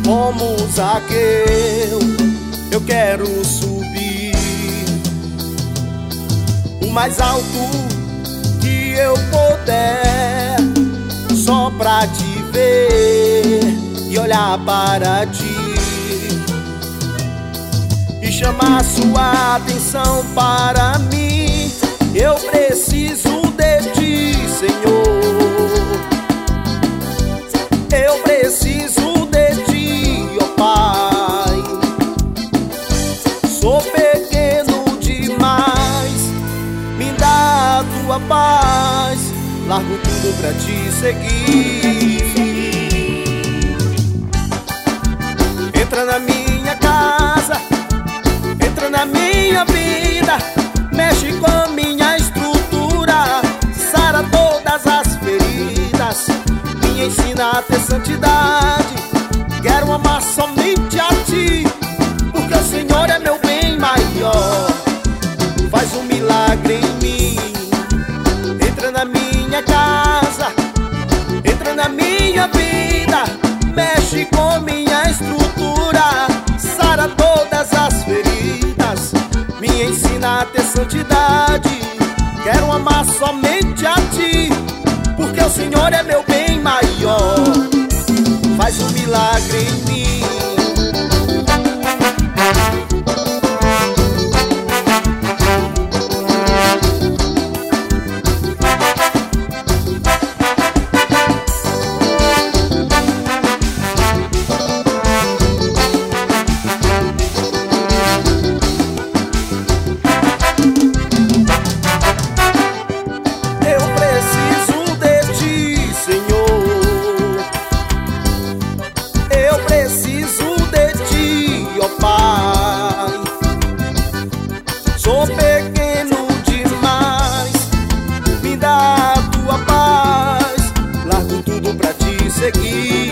como Zaqueu, eu quero subir o mais alto que eu puder, só pra te ver e olhar para ti e chamar sua atenção para mim. Eu preciso de ti, Senhor. Eu preciso de ti, ó Pai. Sou pequeno demais, me dá a tua paz. Largo tudo pra te seguir. Entra na minha casa, entra na minha vida, mexe com a minha estrutura, sara todas as feridas, me ensina a ter santidade. Quero amar somente a ti, porque o Senhor é meu bem maior. Faz um milagre em mim. Entra na minha casa, entra na minha vida, mexe com minha estrutura, sara todas as feridas, me ensina a ter santidade. Quero amar somente a ti, porque o Senhor é meu bem maior. Faz um milagre em mim. Sou pequeno demais, me dá a tua paz. Largo tudo pra te seguir.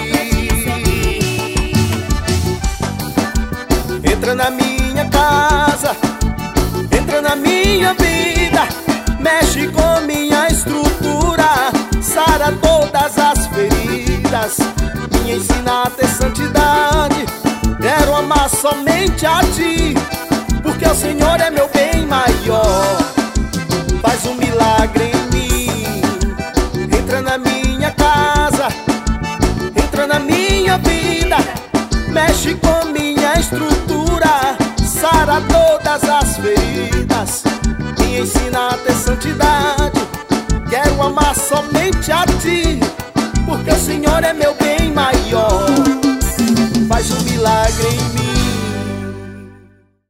Entra na minha casa, entra na minha vida, mexe com minha estrutura, sara todas as feridas, me ensina a ter santidade. Quero amar somente a ti, porque o Senhor é meu bem maior. Faz um milagre em mim. Entra na minha casa, entra na minha vida, mexe com minha estrutura, sara todas as feridas, me ensina a ter santidade. Quero amar somente a ti, porque o Senhor é meu bem maior. Faz um milagre em mim.